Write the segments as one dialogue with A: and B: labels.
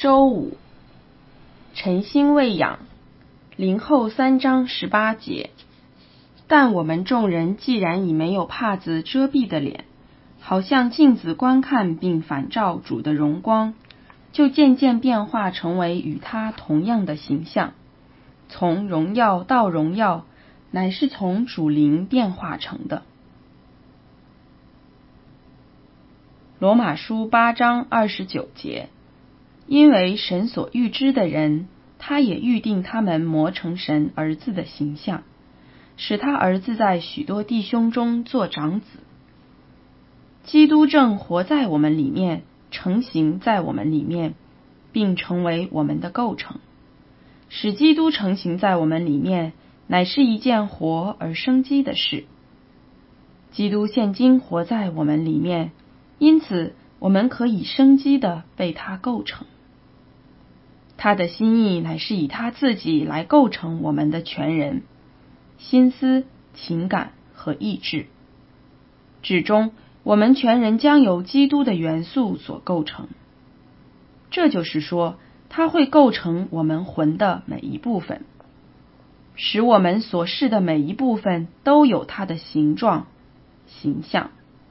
A: 周五，晨星未养，林后3章18节。但我们众人既然已没有帕子遮蔽的脸，好像镜子观看并反照主的荣光，就渐渐变化成为与他同样的形象，从荣耀到荣耀，乃是从主灵变化成的。罗马书8章29节。因为神所预知的人，他也预定他们磨成神儿子的形象，使他儿子在许多弟兄中做长子。基督正活在我们里面，成形在我们里面，并成为我们的构成。使基督成形在我们里面，乃是一件活而生机的事。基督现今活在我们里面，因此我们可以生机地被他构成。他的心意乃是以他自己来构成我们的全人，心思、情感和意志。至终，我们全人将由基督的元素所构成。这就是说，他会构成我们魂的每一部分，使我们所示的每一部分都有他的形状、形象。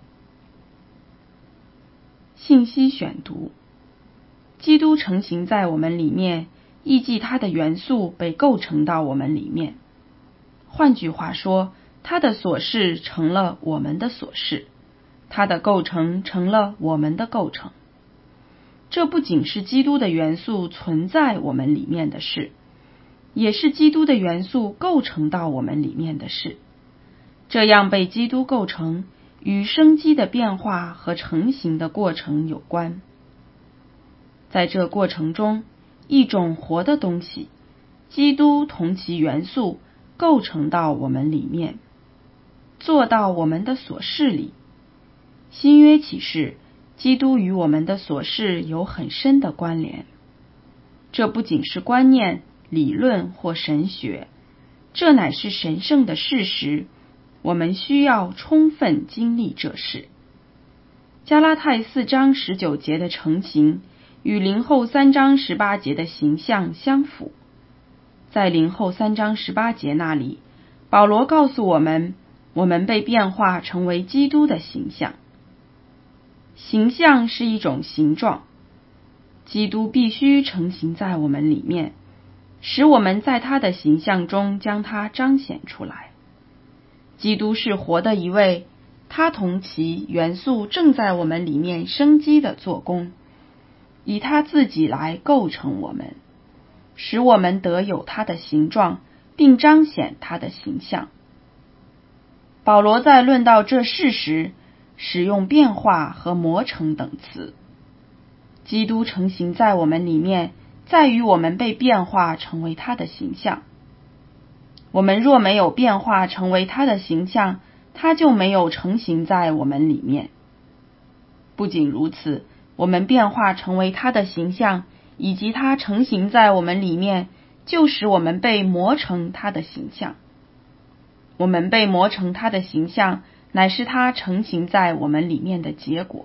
A: 信息选读：基督成形在我们里面，意即他的元素被构成到我们里面。换句话说，他的所示成了我们的所示，他的构成成了我们的构成。这不仅是基督的元素存在我们里面的事，也是基督的元素构成到我们里面的事。这样被基督构成，与生机的变化和成形的过程有关。在这过程中，一种活的东西，基督同其元素构成到我们里面，做到我们的所示里。新约启示，基督与我们的所示有很深的关联。这不仅是观念、理论或神学，这乃是神圣的事实，我们需要充分经历这事。加拉太4章19节的成形与林后3章18节的形象相符。在林后3章18节那里，保罗告诉我们，我们被变化成为基督的形象。形象是一种形状，基督必须成形在我们里面，使我们在他的形象中将他彰显出来。基督是活的一位，他同其元素正在我们里面生机的做工，以他自己来构成我们，使我们得有他的形状，并彰显他的形象。保罗在论到这事时，使用变化和磨成等词。基督成形在我们里面，在于我们被变化成为他的形象。我们若没有变化成为他的形象，他就没有成形在我们里面。不仅如此，我们变化成为他的形象，以及他成形在我们里面，就使我们被磨成他的形象。我们被磨成他的形象，乃是他成形在我们里面的结果。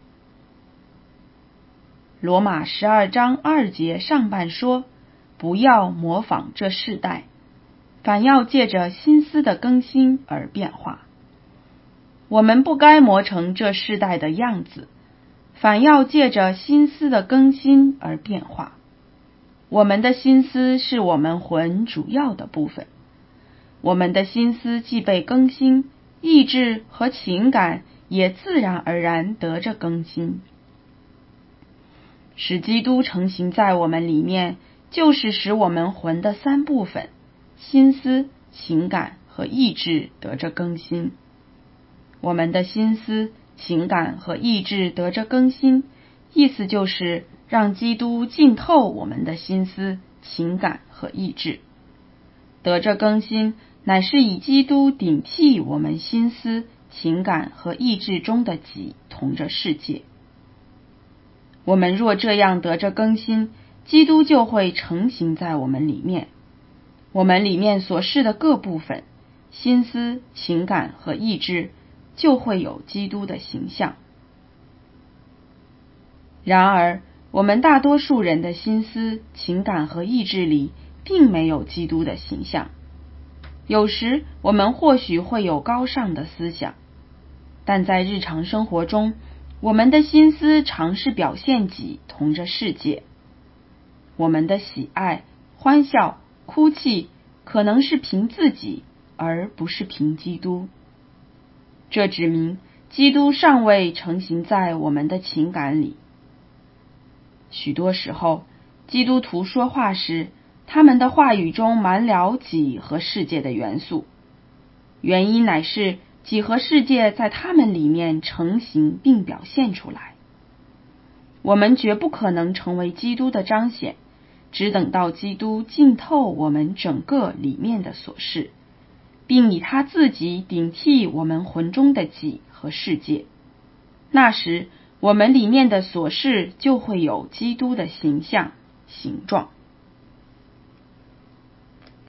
A: 罗马12章2节上半说，不要模仿这世代，反要借着心思的更新而变化。我们不该磨成这世代的样子，反要借着心思的更新而变化。我们的心思是我们魂主要的部分，我们的心思既被更新，意志和情感也自然而然得着更新。使基督成形在我们里面，就是使我们魂的3部分，心思、情感和意志得着更新。我们的心思、情感和意志得着更新，意思就是让基督浸透我们的心思、情感和意志。得着更新，乃是以基督顶替我们心思、情感和意志中的己同着世界。我们若这样得着更新，基督就会成形在我们里面。我们里面所示的各部分，心思、情感和意志，就会有基督的形象。然而， 我们大多数人的心思、情感和意志里并没有基督的形象。有时我们或许会有高尚的思想，但在日常生活中，我们的心思常是表现己同着世界。我们的喜爱、欢笑、哭泣可能是凭自己，而不是凭基督。这指明基督尚未成形在我们的情感里。许多时候，基督徒说话时，他们的话语中满了己和世界的元素，原因乃是己和世界在他们里面成形并表现出来。我们绝不可能成为基督的彰显，只等到基督浸透我们整个里面的琐事，并以他自己顶替我们魂中的己和世界。那时，我们里面的琐事就会有基督的形象、形状。